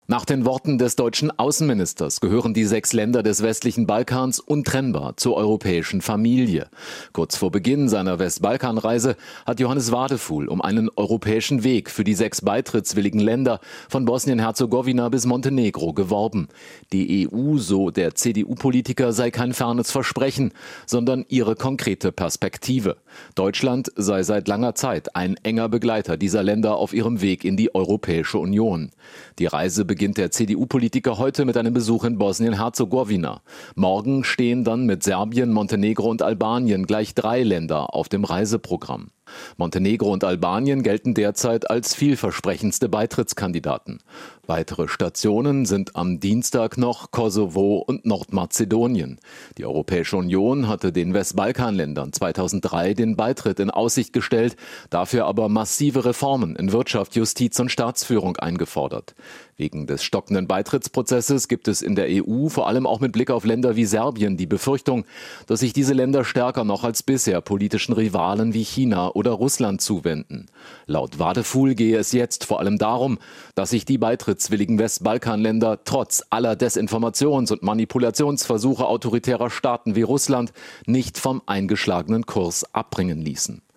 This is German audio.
Nach den Worten des deutschen Außenministers gehören die 6 Länder des westlichen Balkans untrennbar zur europäischen Familie. Kurz vor Beginn seiner Westbalkanreise hat Johannes Wadefuhl um einen europäischen Weg für die 6 beitrittswilligen Länder von Bosnien-Herzegowina bis Montenegro geworben. Die EU, so der CDU-Politiker, sei kein fernes Versprechen, sondern ihre konkrete Perspektive. Deutschland sei seit langer Zeit ein enger Begleiter dieser Länder auf ihrem Weg in die Europäische Union. Die Reise beginnt der CDU-Politiker heute mit einem Besuch in Bosnien-Herzegowina. Morgen stehen dann mit Serbien, Montenegro und Albanien gleich 3 Länder auf dem Reiseprogramm. Montenegro und Albanien gelten derzeit als vielversprechendste Beitrittskandidaten. Weitere Stationen sind am Dienstag noch Kosovo und Nordmazedonien. Die Europäische Union hatte den Westbalkanländern 2003 den Beitritt in Aussicht gestellt, dafür aber massive Reformen in Wirtschaft, Justiz und Staatsführung eingefordert. Wegen des stockenden Beitrittsprozesses gibt es in der EU, vor allem auch mit Blick auf Länder wie Serbien, die Befürchtung, dass sich diese Länder stärker noch als bisher politischen Rivalen wie China oder Russland zuwenden. Laut Wadefuhl gehe es jetzt vor allem darum, dass sich die beitrittswilligen Westbalkanländer trotz aller Desinformations- und Manipulationsversuche autoritärer Staaten wie Russland nicht vom eingeschlagenen Kurs abbringen ließen.